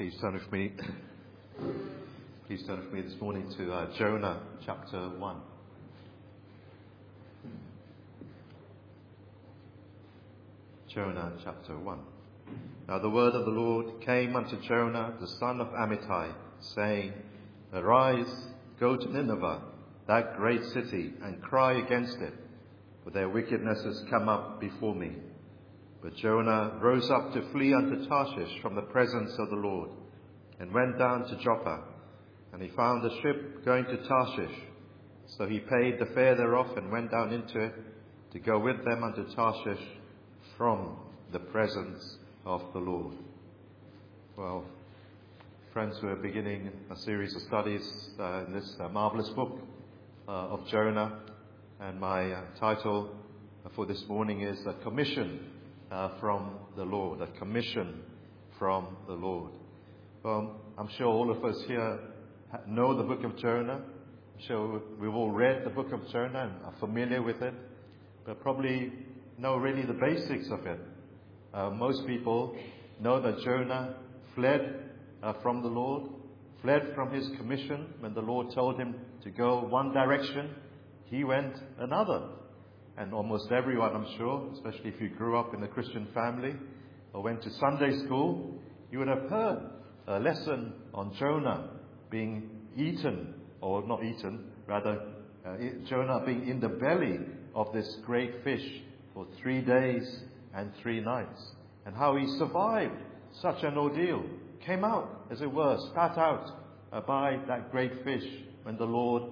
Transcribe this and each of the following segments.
Please turn with me. Please turn with me this morning to Jonah chapter 1. Jonah chapter 1. Now the word of the Lord came unto Jonah, the son of Amittai, saying, Arise, go to Nineveh, that great city, and cry against it, for their wickedness has come up before me. But Jonah rose up to flee unto Tarshish from the presence of the Lord, and went down to Joppa. And he found a ship going to Tarshish. So he paid the fare thereof, and went down into it, to go with them unto Tarshish from the presence of the Lord. Well, friends, we're beginning a series of studies in this marvelous book of Jonah. And my title for this morning is A Commission from the Lord. A commission from the Lord. Well, I'm sure all of us here know the book of Jonah. I'm sure we've all read the book of Jonah and are familiar with it, but probably know really the basics of it. Most people know that Jonah fled from the Lord, fled from his commission when the Lord told him to go one direction. He went another. And almost everyone, I'm sure, especially if you grew up in a Christian family or went to Sunday school, you would have heard a lesson on Jonah being eaten, or not eaten, rather Jonah being in the belly of this great fish for 3 days and 3 nights, and how he survived such an ordeal, came out, as it were, spat out by that great fish when the Lord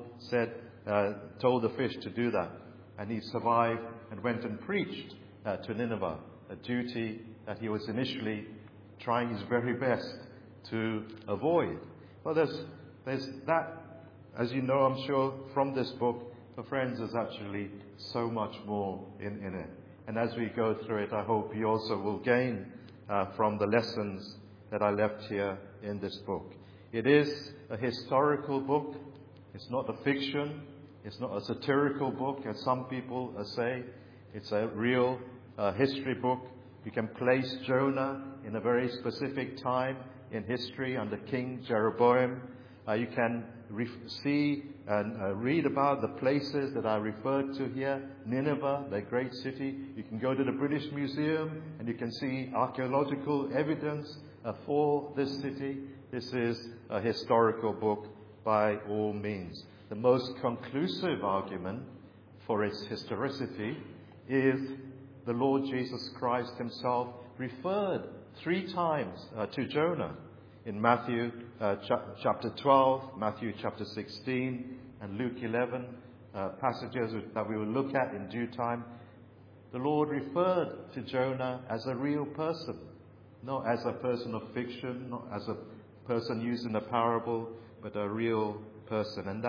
told the fish to do that. And he survived and went and preached to Nineveh, a duty that he was initially trying his very best to avoid. Well, there's that, as you know, I'm sure, from this book. But friends, there's actually so much more in it. And as we go through it, I hope you also will gain from the lessons that I left here in this book. It is a historical book. It's not a fiction. It's not a satirical book, as some people say. It's a real history book. You can place Jonah in a very specific time in history under King Jeroboam. You can see and read about the places that are referred to here. Nineveh, the great city. You can go to the British Museum and you can see archaeological evidence for this city. This is a historical book by all means. The most conclusive argument for its historicity is the Lord Jesus Christ himself referred 3 times to Jonah in Matthew chapter 12, Matthew chapter 16, and Luke 11, passages that we will look at in due time. The Lord referred to Jonah as a real person, not as a person of fiction, not as a person used in a parable, but a real person. And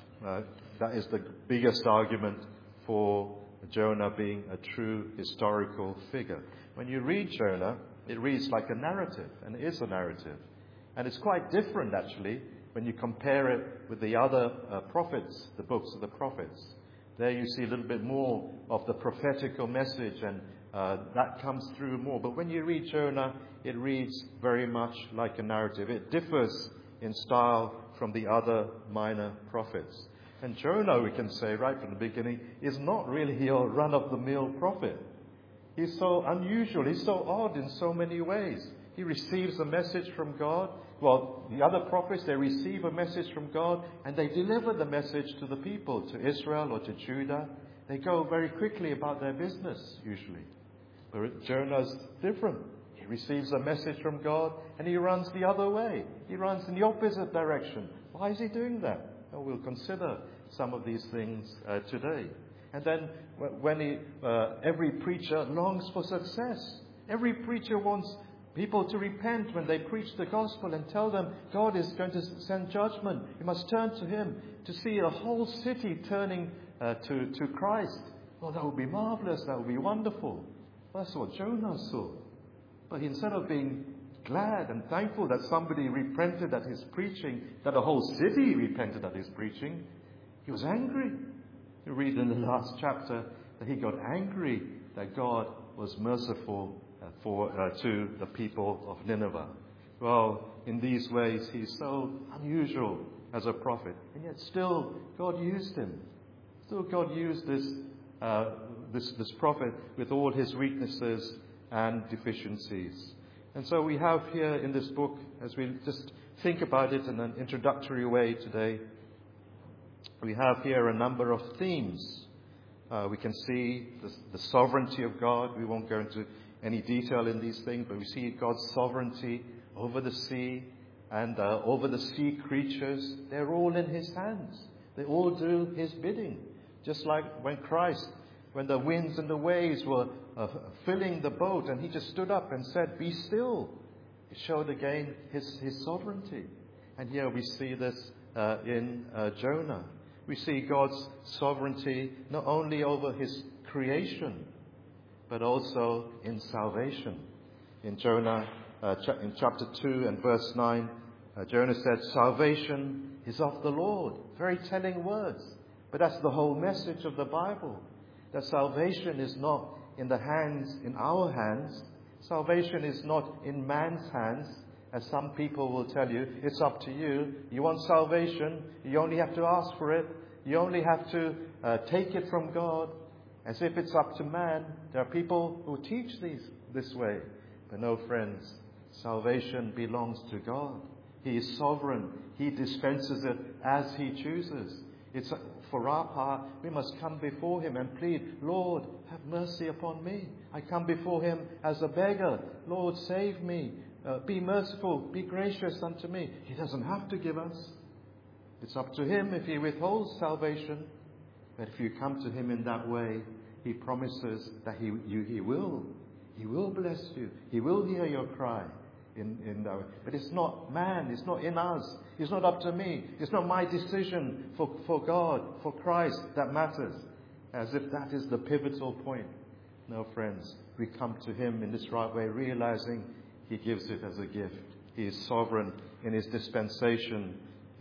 that is the biggest argument for Jonah being a true historical figure. When you read Jonah, it reads like a narrative, and it is a narrative. And it's quite different, actually, when you compare it with the other prophets, the books of the prophets. There you see a little bit more of the prophetical message, and that comes through more. But when you read Jonah, it reads very much like a narrative. It differs in style from the other minor prophets. And Jonah, we can say right from the beginning, is not really your run-of-the-mill prophet. He's so unusual, he's so odd in so many ways. He receives a message from God. Well, the other prophets, they receive a message from God and they deliver the message to the people, to Israel or to Judah. They go very quickly about their business, usually. But Jonah's different. He receives a message from God and he runs the other way. He runs in the opposite direction. Why is he doing that? Well, we'll consider some of these things today. And then every preacher longs for success. Every preacher wants people to repent when they preach the gospel and tell them God is going to send judgment. You must turn to him. To see a whole city turning to Christ, well, that would be marvelous. That would be wonderful. Well, that's what Jonah saw. But instead of being glad and thankful that somebody repented at his preaching, that a whole city repented at his preaching, he was angry. You read in the last chapter that he got angry that God was merciful to the people of Nineveh. Well, in these ways, he's so unusual as a prophet. And yet still, God used him. Still, God used this prophet with all his weaknesses and deficiencies. And so we have here in this book, as we just think about it in an introductory way today, we have here a number of themes. We can see the sovereignty of God. We won't go into any detail in these things, but we see God's sovereignty over the sea and over the sea creatures. They're all in his hands. They all do his bidding. Just like when the winds and the waves were filling the boat, and he just stood up and said, "Be still." It showed again his sovereignty. And here we see this in Jonah. We see God's sovereignty not only over his creation, but also in salvation. In Jonah, in chapter 2 and verse 9, Jonah said, "Salvation is of the Lord." Very telling words. But that's the whole message of the Bible. That salvation is not in our hands. Salvation is not in man's hands, as some people will tell you. It's up to you. You want salvation, you only have to ask for it. You only have to take it from God, as if it's up to man. There are people who teach this way. But no, friends, salvation belongs to God. He is sovereign. He dispenses it as he chooses. It's for our part, we must come before him and plead, "Lord, have mercy upon me. I come before him as a beggar. Lord, save me. Be merciful. Be gracious unto me." He doesn't have to give us. It's up to him if he withholds salvation. But if you come to him in that way, he promises that he will. He will bless you. He will hear your cry. But it's not man. It's not in us. It's not up to me. It's not my decision for God, for Christ that matters. As if that is the pivotal point. No, friends. We come to him in this right way, realizing he gives it as a gift. He is sovereign in his dispensing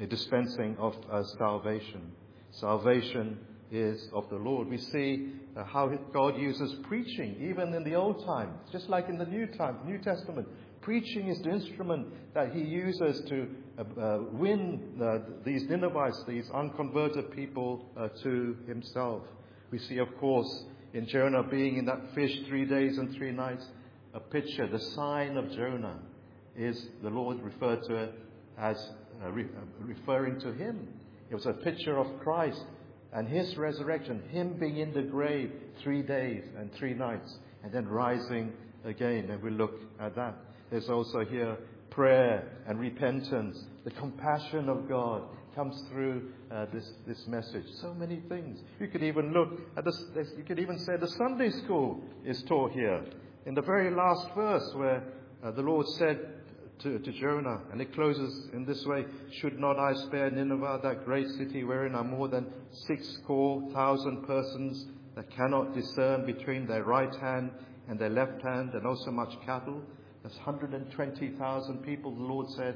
of salvation. Salvation is of the Lord. We see how God uses preaching, even in the Old Time, just like in the New Testament. Preaching is the instrument that he uses to win these Ninevites, these unconverted people, to himself. We see, of course, in Jonah being in that fish 3 days and 3 nights, a picture, the sign of Jonah, is the Lord referred to it as referring to him. It was a picture of Christ and his resurrection, him being in the grave 3 days and 3 nights, and then rising again. And we look at that. There's also here prayer and repentance. The compassion of God comes through this message. So many things. You could even look at this. You could even say the Sunday school is taught here in the very last verse, where the Lord said to Jonah, and it closes in this way: "Should not I spare Nineveh, that great city wherein are more than 6,000 persons that cannot discern between their right hand and their left hand, and also much cattle?" That's 120,000 people, the Lord said.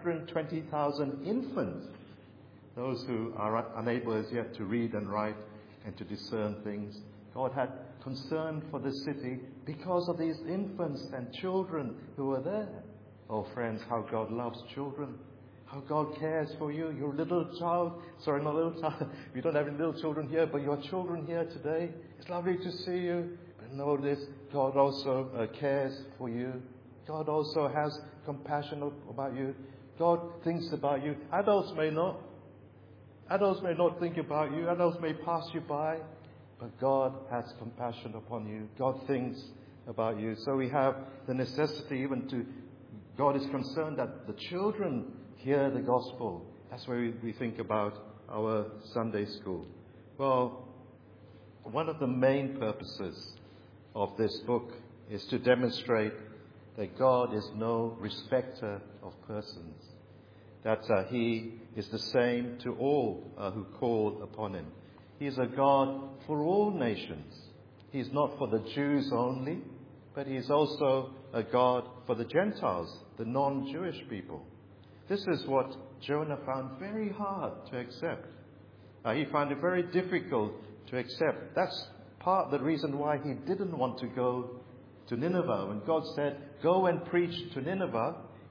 120,000 infants. Those who are unable as yet to read and write and to discern things. God had concern for this city because of these infants and children who were there. Oh, friends, how God loves children. How God cares for you. Your little child. Sorry, not little child. We don't have any little children here, but your children here today. It's lovely to see you. But know this, God also cares for you. God also has compassion about you. God thinks about you. Adults may not. Adults may not think about you. Adults may pass you by. But God has compassion upon you. God thinks about you. So we have the necessity even to, God is concerned that the children hear the gospel. That's where we think about our Sunday school. Well, one of the main purposes of this book is to demonstrate that God is no respecter of persons, that he is the same to all who call upon him. He is a God for all nations. He is not for the Jews only, but he is also a God for the Gentiles, the non-Jewish people. This is what Jonah found very hard to accept. He found it very difficult to accept. That's part of the reason why he didn't want to go to Nineveh. When God said, "Go and preach to Nineveh,"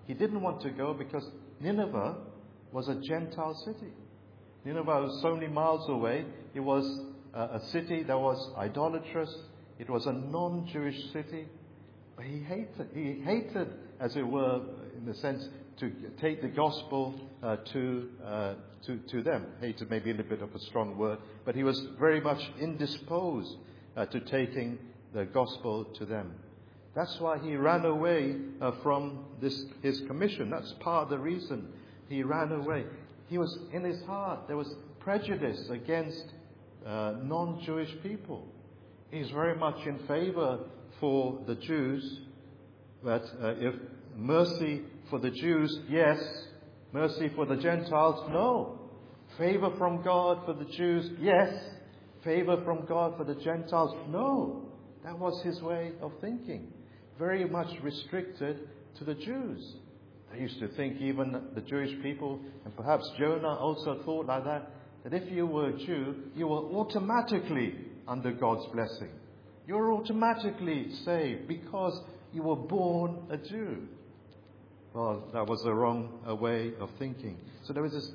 He didn't want to go because Nineveh was a Gentile city. Nineveh was so many miles away. It was a city that was idolatrous. It was a non-Jewish city. But he hated, as it were, in the sense, to take the gospel to them. Hated maybe a little bit of a strong word, but he was very much indisposed to taking the gospel to them. That's why he ran away from his commission. That's part of the reason he ran away. He was, in his heart, there was prejudice against non-Jewish people. He's very much in favor for the Jews, but if mercy for the Jews, yes. Mercy for the Gentiles, no. Favor from God for the Jews, yes. Favor from God for the Gentiles, no. That was his way of thinking. Very much restricted to the Jews. They used to think, even the Jewish people, and perhaps Jonah also thought like that if you were a Jew, you were automatically under God's blessing. You were automatically saved because you were born a Jew. Well, that was the wrong way of thinking. So there was this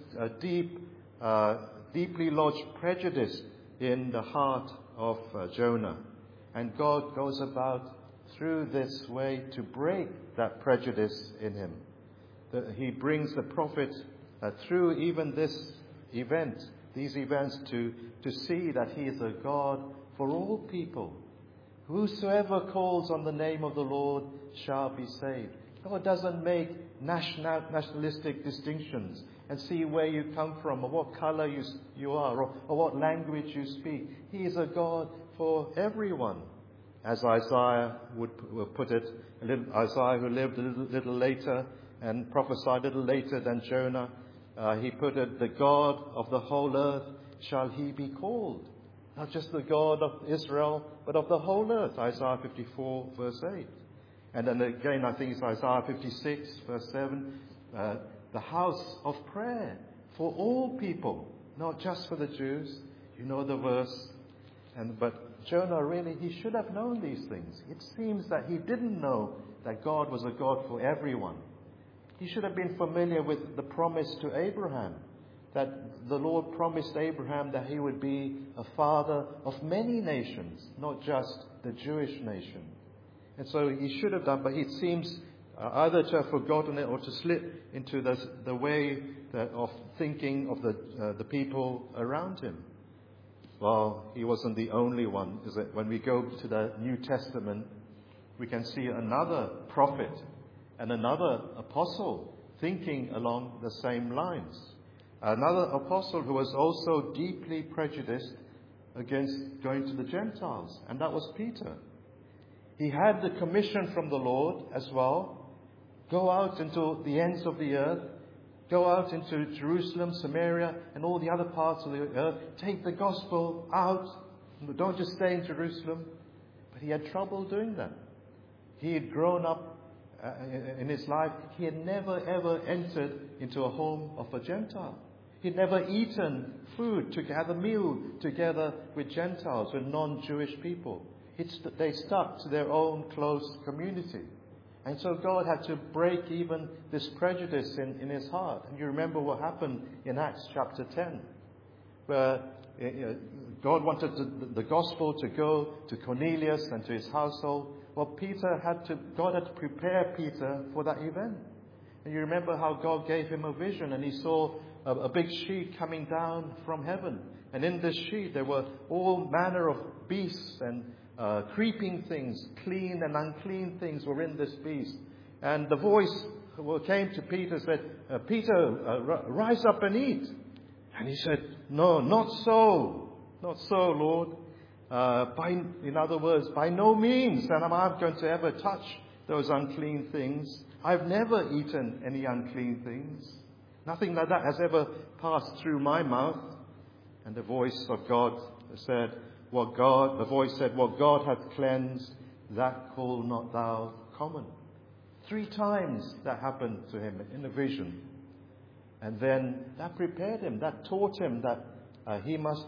deeply lodged prejudice in the heart of Jonah. And God goes about through this way to break that prejudice in him. He brings the prophet through even these events to see that he is a God for all people. Whosoever calls on the name of the Lord shall be saved. God doesn't make nationalistic distinctions and see where you come from or what color you are or what language you speak. He is a God for everyone. As Isaiah would put it, Isaiah who lived a little later and prophesied a little later than Jonah, he put it, the God of the whole earth shall he be called. Not just the God of Israel, but of the whole earth. Isaiah 54, verse 8. And then again, I think it's Isaiah 56, verse 7. The house of prayer for all people, not just for the Jews. You know the verse. But Jonah really, he should have known these things. It seems that he didn't know that God was a God for everyone. He should have been familiar with the promise to Abraham, that the Lord promised Abraham that he would be a father of many nations, not just the Jewish nation. And so he should have done, but it seems either to have forgotten it or to slip into the way of thinking of the people around him. Well, he wasn't the only one, is it? When we go to the New Testament, we can see another prophet and another apostle thinking along the same lines. Another apostle who was also deeply prejudiced against going to the Gentiles, and that was Peter. He had the commission from the Lord as well. Go out into the ends of the earth. Go out into Jerusalem, Samaria, and all the other parts of the earth. Take the gospel out. Don't just stay in Jerusalem. But he had trouble doing that. He had grown up in his life. He had never ever entered into a home of a Gentile. He'd never eaten food, had a meal together with Gentiles, with non-Jewish people. They stuck to their own close community. And so God had to break even this prejudice in his heart. And you remember what happened in Acts chapter 10, where God wanted the gospel to go to Cornelius and to his household. Well, God had to prepare Peter for that event. And you remember how God gave him a vision, and he saw a big sheet coming down from heaven. And in this sheet there were all manner of beasts and creeping things, clean and unclean things were in this beast. And the voice came to Peter and said, Peter, rise up and eat. And he said, no, not so. Not so, Lord. In other words, by no means am I going to ever touch those unclean things. I've never eaten any unclean things. Nothing like that has ever passed through my mouth. And the voice of God said, what God hath cleansed, that call not thou common. 3 times that happened to him in a vision. And then that prepared him, that taught him that he must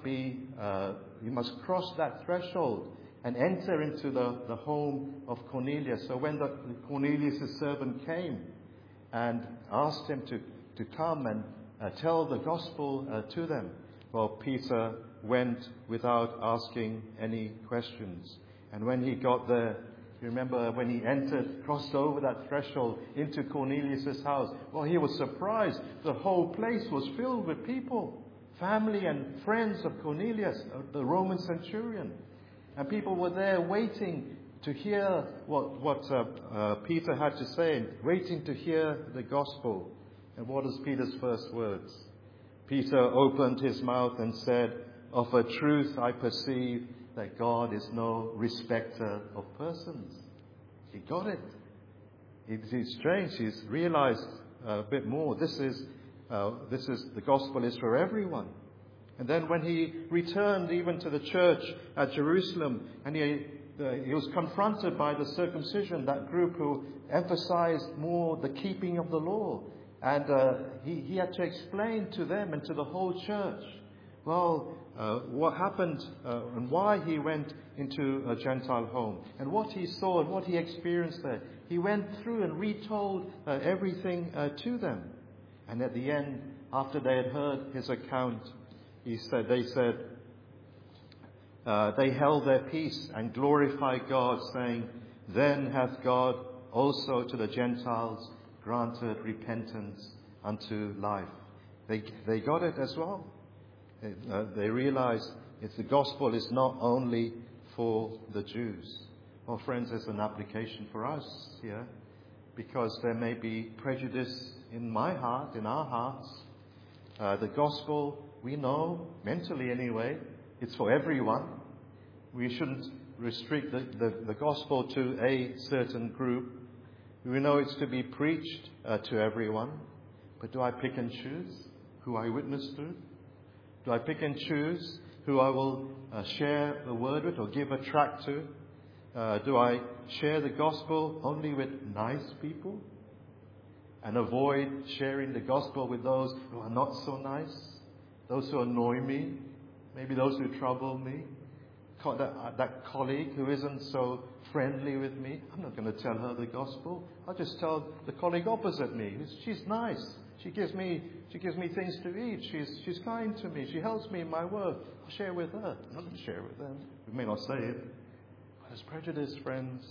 cross that threshold and enter into the home of Cornelius. So when Cornelius' servant came, and asked him to come and tell the gospel to them. Well, Peter went without asking any questions. And when he got there, you remember when he entered, crossed over that threshold into Cornelius' house, well, he was surprised. The whole place was filled with people, family and friends of Cornelius, the Roman centurion. And people were there waiting to hear what Peter had to say, waiting to hear the gospel. And what is Peter's first words? Peter opened his mouth and said, "Of a truth I perceive that God is no respecter of persons." He got it. It's strange. He's realized a bit more. This is the gospel is for everyone. And then when he returned even to the church at Jerusalem, and he was confronted by the circumcision, that group who emphasized more the keeping of the law. And he had to explain to them and to the whole church, what happened and why he went into a Gentile home and what he saw and what he experienced there. He went through and retold everything to them. And at the end, after they had heard his account, they held their peace and glorified God, saying, "Then hath God also to the Gentiles granted repentance unto life." They got it as well. They realized the gospel is not only for the Jews. Well, friends, there's an application for us here, because there may be prejudice in my heart, in our hearts. The gospel, we know, mentally anyway, it's for everyone. We shouldn't restrict the gospel to a certain group. We know it's to be preached to everyone. But do I pick and choose who I witness to? Do I pick and choose who I will share the word with or give a tract to? Do I share the gospel only with nice people and avoid sharing the gospel with those who are not so nice, those who annoy me, maybe those who trouble me? That colleague who isn't so friendly with me, I'm not going to tell her the gospel. I'll just tell the colleague opposite me. She's nice. She gives me things to eat. She's kind to me. She helps me in my work. I'll share with her. I'm not going to share with them. We may not say it. But there's prejudice, friends.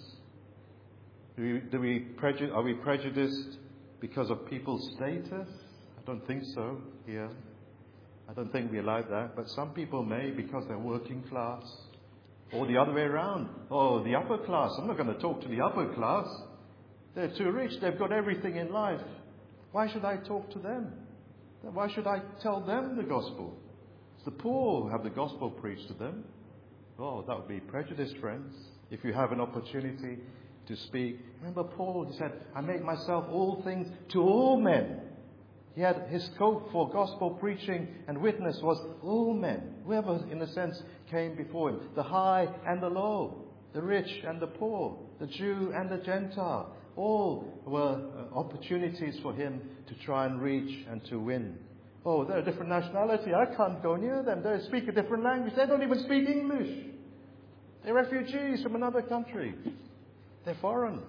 Are we prejudiced because of people's status? I don't think so here. I don't think we like that. But some people may, because they're working class. Or the other way around. Oh, the upper class. I'm not going to talk to the upper class. They're too rich. They've got everything in life. Why should I talk to them? Why should I tell them the gospel? It's the poor who have the gospel preached to them. Oh, that would be prejudice, friends. If you have an opportunity to speak. Remember Paul, he said, "I make myself all things to all men." He had his scope for gospel preaching and witness was all men. Whoever, in a sense, came before him. The high and the low. The rich and the poor. The Jew and the Gentile. All were opportunities for him to try and reach and to win. Oh, they're a different nationality. I can't go near them. They speak a different language. They don't even speak English. They're refugees from another country. They're foreign.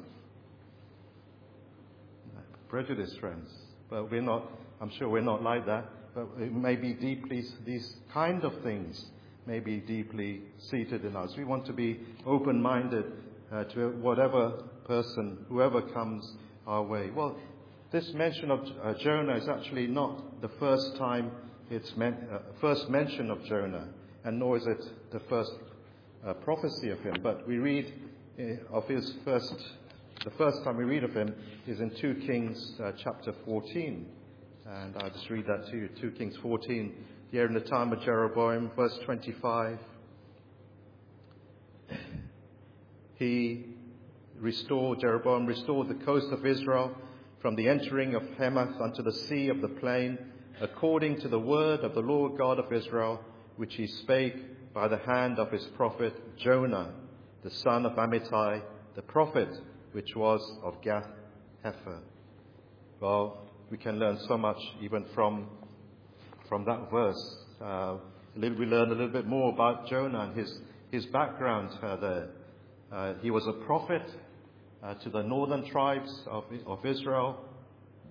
Prejudice, friends. But I'm sure we're not like that. But it may be deeply, these kind of things may be deeply seated in us. We want to be open-minded to whatever person, whoever comes our way. Well, this mention of Jonah is actually not the first time first mention of Jonah, and nor is it the first prophecy of him. But we read of his the first time we read of him is in 2 Kings chapter 14. And I'll just read that to you. 2 Kings 14, here in the time of Jeroboam, verse 25. Jeroboam restored the coast of Israel from the entering of Hamath unto the sea of the plain, according to the word of the Lord God of Israel, which he spake by the hand of his prophet Jonah, the son of Amittai, the prophet, which was of Gath-hepher. Well, we can learn so much even from that verse. We learn a little bit more about Jonah and his background there. He was a prophet to the northern tribes of Israel.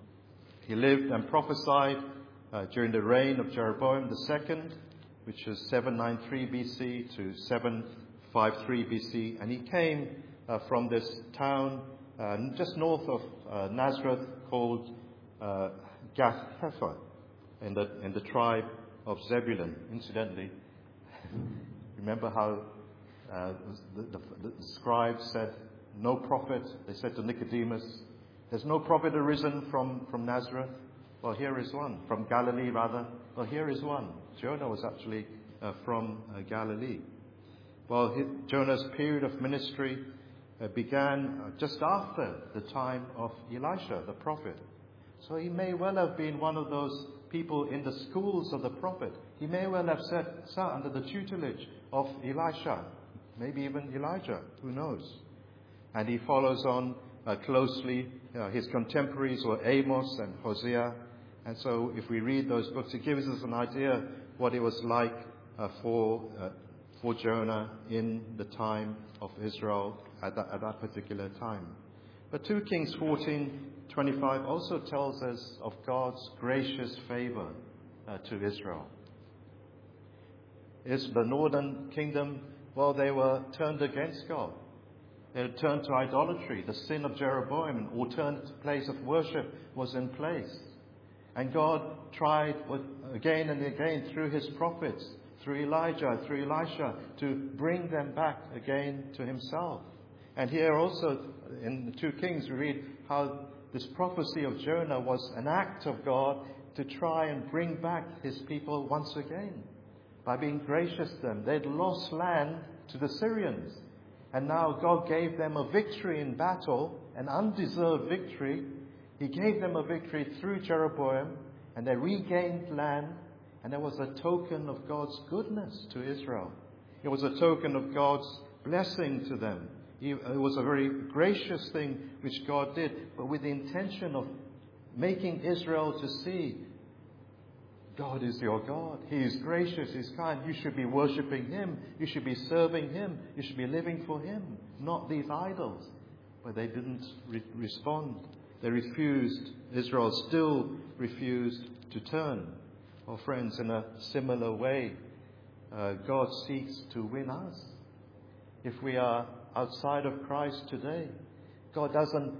He lived and prophesied during the reign of Jeroboam II, which is 793 BC to 753 BC. And he came from this town just north of Nazareth called Gath-hepher in the tribe of Zebulun. Incidentally, remember how the scribes said, no prophet, they said to Nicodemus, there's no prophet arisen from Nazareth. Well, here is one. From Galilee, rather. Well, here is one. Jonah was actually from Galilee. Well, Jonah's period of ministry began just after the time of Elisha, the prophet. So he may well have been one of those people in the schools of the prophet. He may well have sat under the tutelage of Elisha, maybe even Elijah, who knows. And he follows on closely. His contemporaries were Amos and Hosea. And so if we read those books, it gives us an idea what it was like for Jonah in the time of Israel at that particular time. But 2 Kings 14:25 also tells us of God's gracious favor to Israel. The northern kingdom, well, they were turned against God. They had turned to idolatry. The sin of Jeroboam, an alternative place of worship, was in place. And God tried again and again through his prophets, through Elijah, through Elisha, to bring them back again to himself. And here also in the 2 Kings we read how this prophecy of Jonah was an act of God to try and bring back his people once again by being gracious to them. They'd lost land to the Syrians. And now God gave them a victory in battle, an undeserved victory. He gave them a victory through Jeroboam, and they regained land, and there was a token of God's goodness to Israel. It was a token of God's blessing to them. It was a very gracious thing which God did, but with the intention of making Israel to see God is your God. He is gracious, He is kind. You should be worshipping Him. You should be serving Him. You should be living for Him, not these idols. But they didn't respond. They refused. Israel still refused to turn. Well, friends, in a similar way, God seeks to win us. If we are outside of Christ today, God doesn't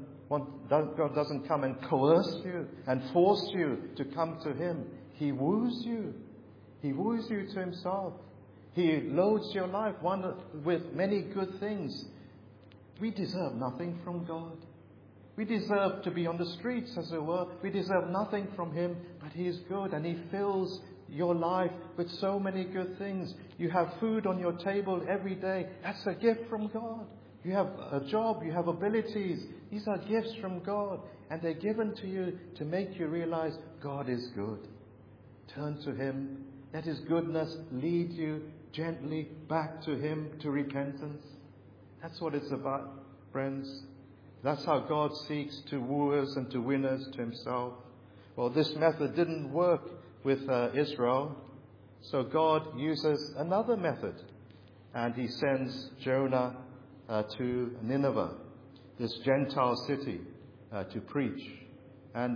come and coerce you and force you to come to Him. He woos you. He woos you to Himself. He loads your life with many good things. We deserve nothing from God. We deserve to be on the streets, as it were. We deserve nothing from Him, but He is good, and He fills your life with so many good things. You have food on your table every day. That's a gift from God. You have a job. You have abilities. These are gifts from God, and they're given to you to make you realize God is good. Turn to Him. Let His goodness lead you gently back to Him, to repentance. That's what it's about, friends. That's how God seeks to woo us and to win us to Himself. Well, this method didn't work with Israel, so God uses another method, and He sends Jonah to Nineveh, this Gentile city, to preach. And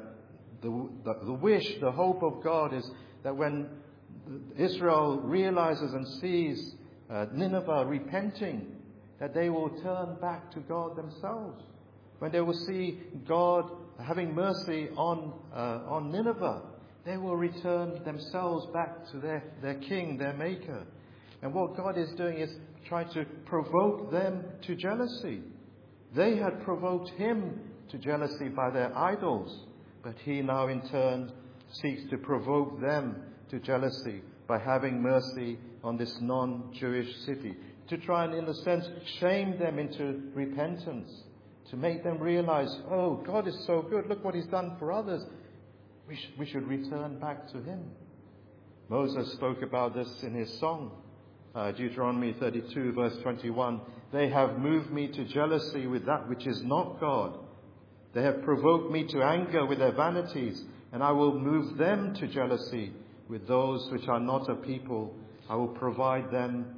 the wish, the hope of God is that when Israel realizes and sees Nineveh repenting, that they will turn back to God themselves. When they will see God having mercy on Nineveh, they will return themselves back to their king, their maker. And what God is doing is trying to provoke them to jealousy. They had provoked Him to jealousy by their idols, but He now in turn seeks to provoke them to jealousy by having mercy on this non-Jewish city, to try and, in a sense, shame them into repentance, to make them realize, oh, God is so good, look what He's done for others. We should return back to Him. Moses spoke about this in his song, Deuteronomy 32, verse 21. They have moved me to jealousy with that which is not God. They have provoked me to anger with their vanities, and I will move them to jealousy with those which are not a people. I will provoke them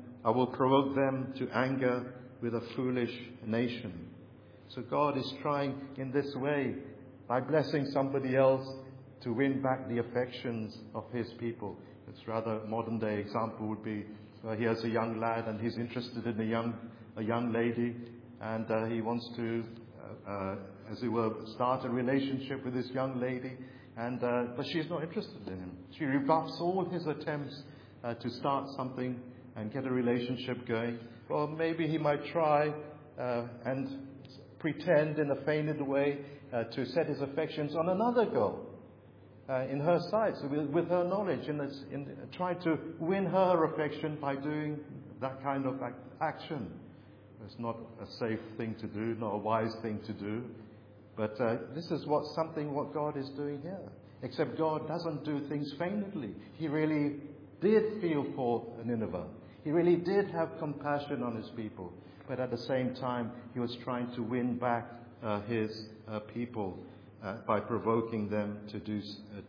to anger with a foolish nation. So God is trying in this way by blessing somebody else to win back the affections of his people. It's rather modern day example would be here's a young lad and he's interested in a young lady, and he wants to, as it were, start a relationship with this young lady, and but she's not interested in him. She rebuffs all his attempts to start something and get a relationship going. Well, maybe he might try and pretend in a feigned way to set his affections on another girl in her sight, so with her knowledge, in try to win her affection by doing that kind of action. It's not a safe thing to do, not a wise thing to do, but this is what God is doing here. Except God doesn't do things feignedly. He really did feel for Nineveh. He really did have compassion on his people. But at the same time, he was trying to win back his people by provoking them to do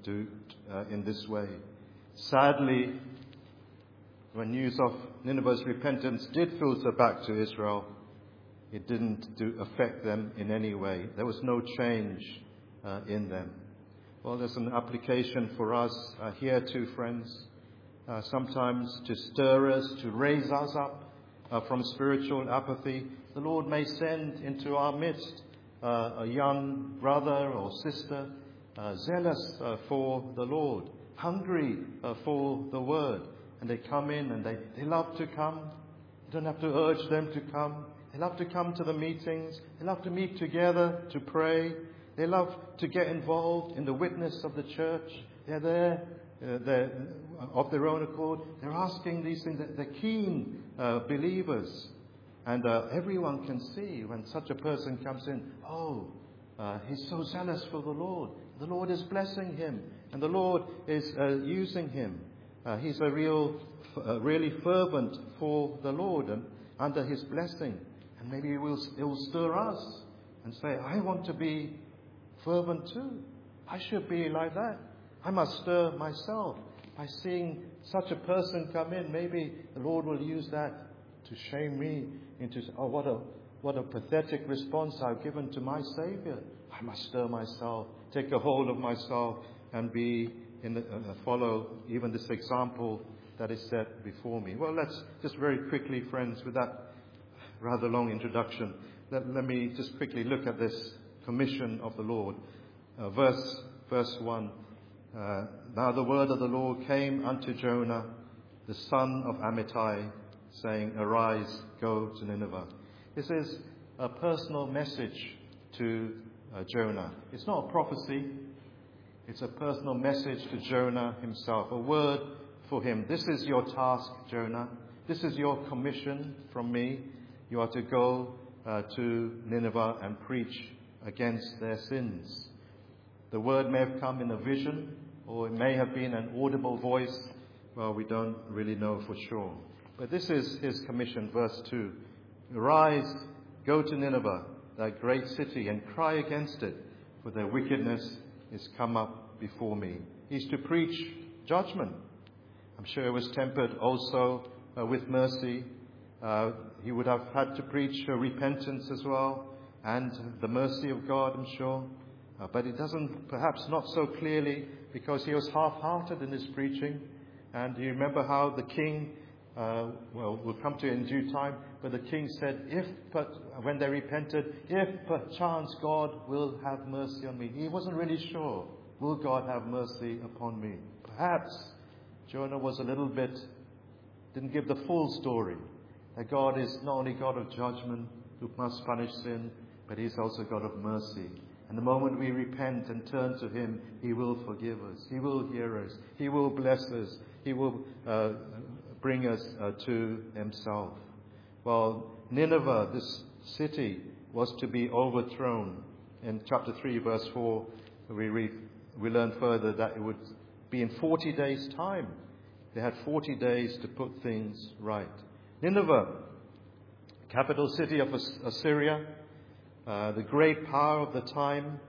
in this way. Sadly, when news of Nineveh's repentance did filter back to Israel, it didn't affect them in any way. There was no change in them. Well, there's an application for us here too, friends. Sometimes to stir us, to raise us up from spiritual apathy, the Lord may send into our midst a young brother or sister zealous for the Lord, hungry for the Word. And they come in and they love to come. You don't have to urge them to come. They love to come to the meetings. They love to meet together to pray. They love to get involved in the witness of the church. They're there they're of their own accord. They're asking these things. They're keen believers. And everyone can see when such a person comes in, he's so zealous for the Lord. The Lord is blessing him. And the Lord is using him. He's really fervent for the Lord and under his blessing. And maybe it will stir us and say, I want to be fervent too. I should be like that. I must stir myself by seeing such a person come in. Maybe the Lord will use that to shame me into, what a pathetic response I've given to my Savior. I must stir myself, take a hold of myself, and be follow even this example that is set before me. Well, let's just very quickly, friends, with that rather long introduction, let me just quickly look at this commission of the Lord. Verse 1. Now the word of the Lord came unto Jonah, the son of Amittai, saying, Arise, go to Nineveh. This is a personal message to Jonah. It's not a prophecy. It's a personal message to Jonah himself, a word for him. This is your task, Jonah. This is your commission from me. You are to go to Nineveh and preach against their sins. The word may have come in a vision, or it may have been an audible voice. Well, we don't really know for sure. But this is his commission, verse 2. Arise, go to Nineveh, that great city, and cry against it, for their wickedness is come up before me. He's to preach judgment. I'm sure it was tempered also with mercy. He would have had to preach repentance as well, and the mercy of God, I'm sure. But it doesn't, perhaps not so clearly, because he was half-hearted in his preaching. And you remember how the king, we'll come to it in due time, but the king said, when they repented, if perchance God will have mercy on me. He wasn't really sure, will God have mercy upon me? Perhaps Jonah was a little bit, didn't give the full story. That God is not only God of judgment, who must punish sin, but he's also God of mercy. And the moment we repent and turn to him, he will forgive us. He will hear us. He will bless us. He will bring us to himself. Well, Nineveh, this city, was to be overthrown. In chapter 3, verse 4, we learn further that it would be in 40 days' time. They had 40 days to put things right. Nineveh, capital city of Assyria, the great power of the time,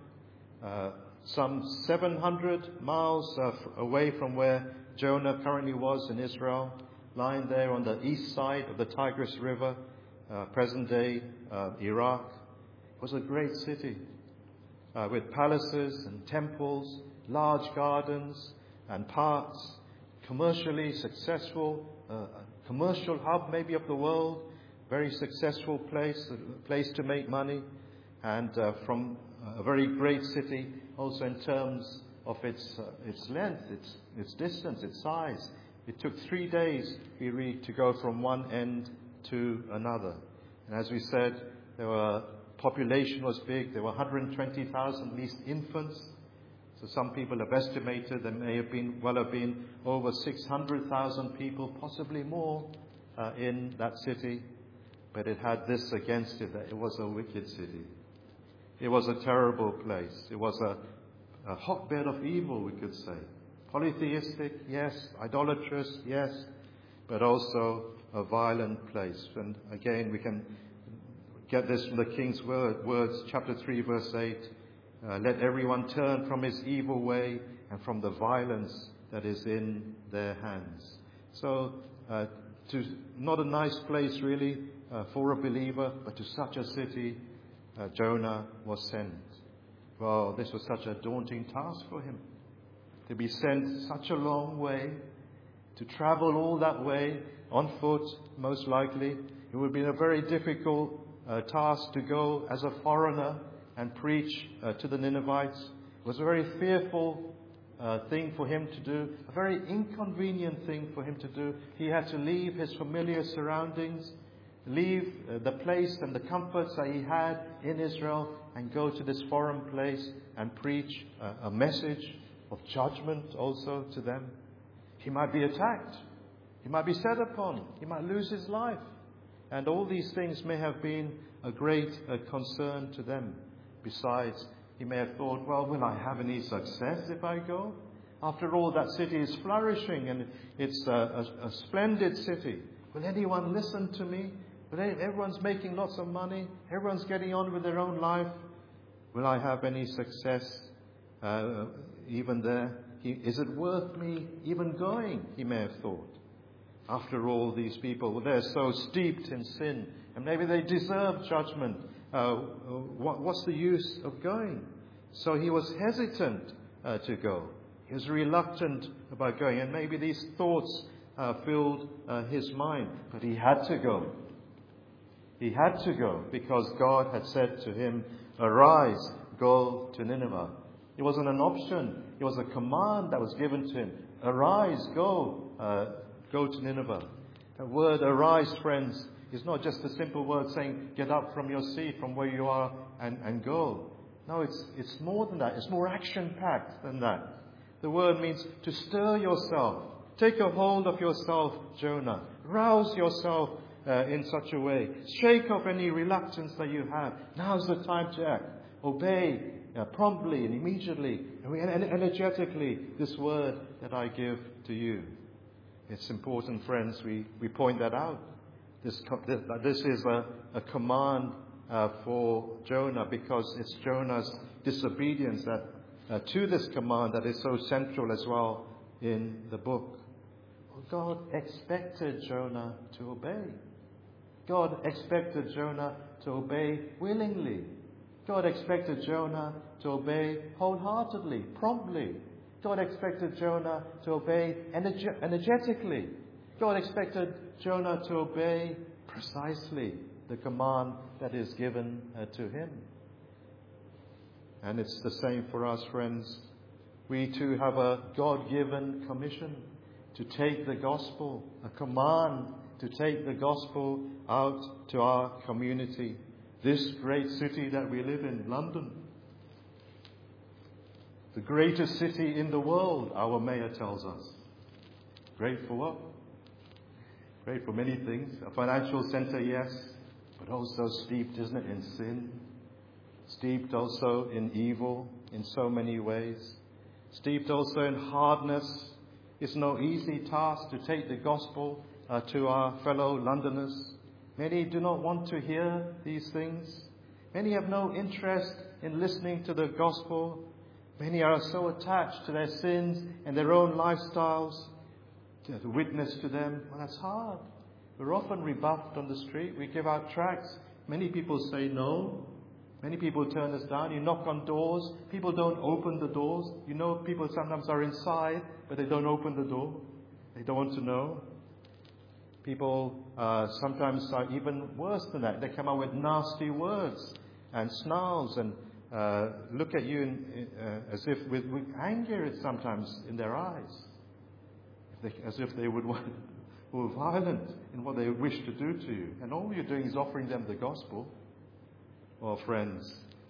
some 700 miles away from where Jonah currently was in Israel, lying there on the east side of the Tigris River, present-day Iraq. It was a great city. with palaces and temples, large gardens and parks, commercially successful, commercial hub maybe of the world, very successful place, a place to make money, and from a very great city also in terms of its length, its distance, its size. It took 3 days, we read, to go from one end to another. And as we said, population was big. There were 120,000 at least infants. So some people have estimated there may have been over 600,000 people, possibly more, in that city. But it had this against it, that it was a wicked city. It was a terrible place. It was a hotbed of evil, we could say. Polytheistic, yes. Idolatrous, yes. But also a violent place. And again, we can get this from the King's words, chapter 3, verse 8. Let everyone turn from his evil way and from the violence that is in their hands. So, not a nice place really for a believer, but to such a city Jonah was sent. Well, this was such a daunting task for him. To be sent such a long way, to travel all that way on foot, most likely. It would have been a very difficult task to go as a foreigner and preach to the Ninevites. It was a very fearful thing for him to do, a very inconvenient thing for him to do. He had to leave his familiar surroundings, leave the place and the comforts that he had in Israel, and go to this foreign place and preach a message of judgment also to them. He might be attacked. He might be set upon. He might lose his life. And all these things may have been a great concern to them. Besides, he may have thought, well, will I have any success if I go? After all, that city is flourishing and it's a splendid city. Will anyone listen to me? Everyone's making lots of money. Everyone's getting on with their own life. Will I have any success even there? Is it worth me even going? He may have thought. After all, these people, they're so steeped in sin, and maybe they deserve judgment. What's the use of going? So he was hesitant to go. He was reluctant about going, and maybe these thoughts filled his mind. But he had to go. He had to go because God had said to him, "Arise, go to Nineveh." It wasn't an option. It was a command that was given to him. Arise, go to Nineveh. The word arise, friends, is not just a simple word saying get up from your seat, from where you are, and go. No, it's more than that. It's more action-packed than that. The word means to stir yourself. Take a hold of yourself, Jonah. Rouse yourself in such a way. Shake off any reluctance that you have. Now's the time to act. Obey promptly and immediately and energetically this word that I give to you. It's important, friends, we point that out. This is a command for Jonah, because it's Jonah's disobedience to this command that is so central as well in the book. Well, God expected Jonah to obey. God expected Jonah to obey willingly. God expected Jonah to obey wholeheartedly, promptly. God expected Jonah to obey energetically. God expected Jonah to obey precisely the command that is given to him. And it's the same for us, friends. We too have a God-given commission to take the gospel, a command to take the gospel out to our community. This great city that we live in, London, the greatest city in the world, our mayor tells us. Great for what? Great for many things. A financial centre, yes, but also steeped, isn't it, in sin. Steeped also in evil in so many ways. Steeped also in hardness. It's no easy task to take the gospel to our fellow Londoners. Many do not want to hear these things. Many have no interest in listening to the gospel. Many are so attached to their sins and their own lifestyles to witness to them. Well, that's hard. We're often rebuffed on the street. We give out tracts. Many people say no. Many people turn us down. You knock on doors. People don't open the doors. You know, people sometimes are inside, but they don't open the door. They don't want to know. People sometimes are even worse than that. They come out with nasty words and snarls and look at you as if with anger sometimes in their eyes. As if they were violent in what they wish to do to you. And all you're doing is offering them the gospel. Well, friends,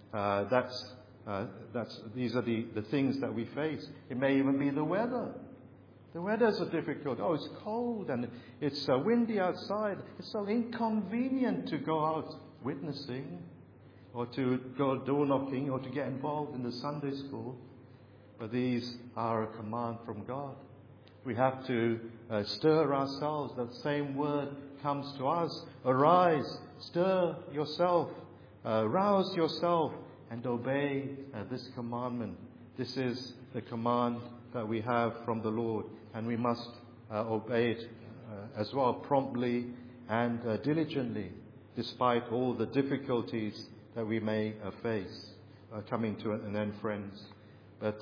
these are the things that we face. It may even be the weather. The weathers are difficult. Oh, it's cold and it's windy outside. It's so inconvenient to go out witnessing or to go door knocking or to get involved in the Sunday school. But these are a command from God. We have to stir ourselves. That same word comes to us. Arise, stir yourself, rouse yourself and obey this commandment. This is the command that we have from the Lord, and we must obey it as well, promptly and diligently, despite all the difficulties that we may face. Coming to an end, friends. But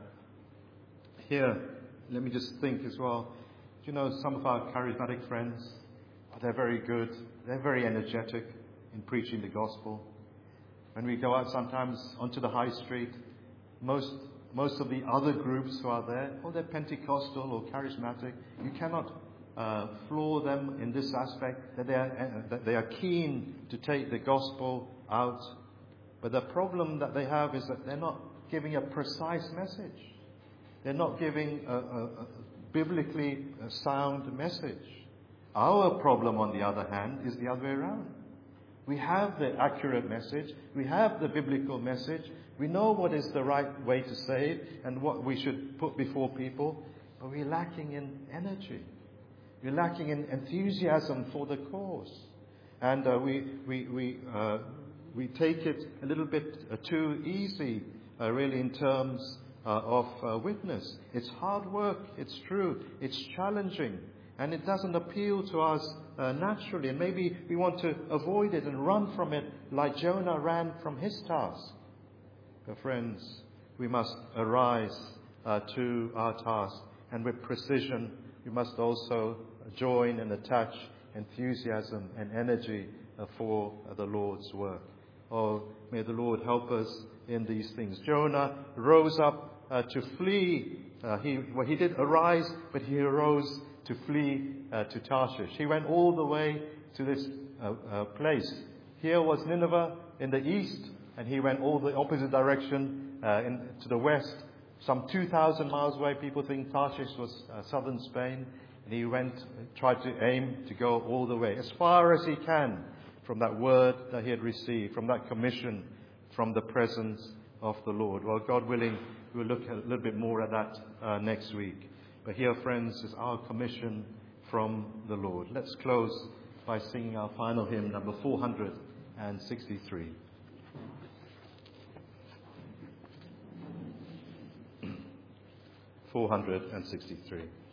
here, let me just think as well. You know, some of our charismatic friends, they're very good. They're very energetic in preaching the gospel. When we go out sometimes onto the high street, most of the other groups who are there, they're Pentecostal or charismatic. You cannot floor them in this aspect, that they are keen to take the gospel out. But the problem that they have is that they're not giving a precise message. They're not giving a biblically sound message. Our problem, on the other hand, is the other way around. We have the accurate message. We have the biblical message. We know what is the right way to say it and what we should put before people. But we're lacking in energy. We're lacking in enthusiasm for the cause. And we take it a little bit too easy, really, in terms of witness. It's hard work. It's true. It's challenging. And it doesn't appeal to us naturally. And maybe we want to avoid it and run from it like Jonah ran from his task. But friends, we must arise to our task. And with precision, we must also join and attach enthusiasm and energy for the Lord's work. Oh, may the Lord help us in these things. Jonah rose up to flee. He did arise, but he arose to flee to Tarshish. He went all the way to this place. Here was Nineveh in the east, and he went all the opposite direction to the west. Some 2,000 miles away. People think Tarshish was southern Spain. And he tried to aim to go all the way, as far as he can, from that word that he had received, from that commission, from the presence of the Lord. Well, God willing, we'll look a little bit more at that next week. But here, friends, is our commission from the Lord. Let's close by singing our final hymn, number 463. 463.